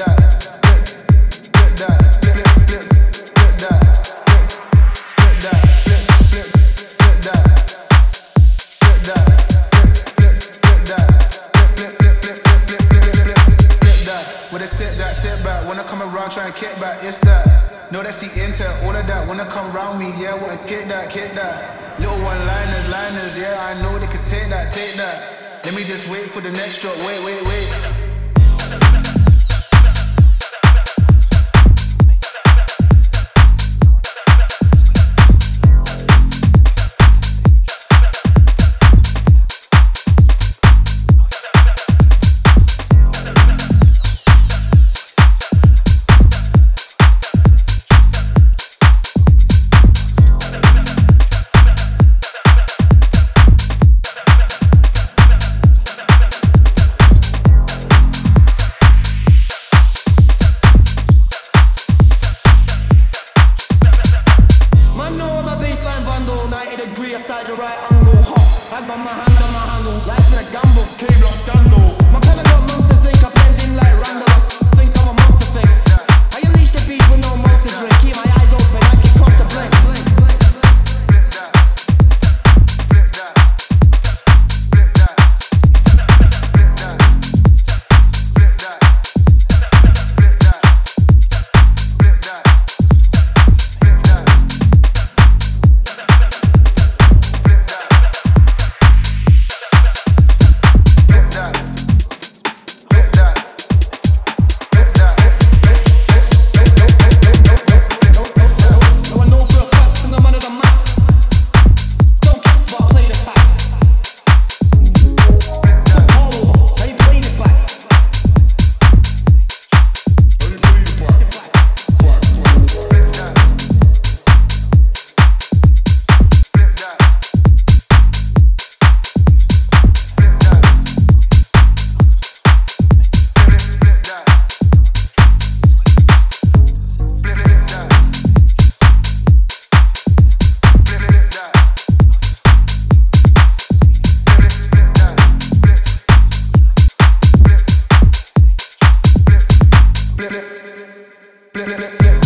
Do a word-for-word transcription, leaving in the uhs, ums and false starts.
Try and kick back, it's that. Know that she into all of that. Wanna come round me, yeah, wanna kick that, kick that. Little one-liners, liners, yeah, I know they can take that, take that. Let me just wait for the next drop, wait, wait, wait. Flip, flip, flip, flip.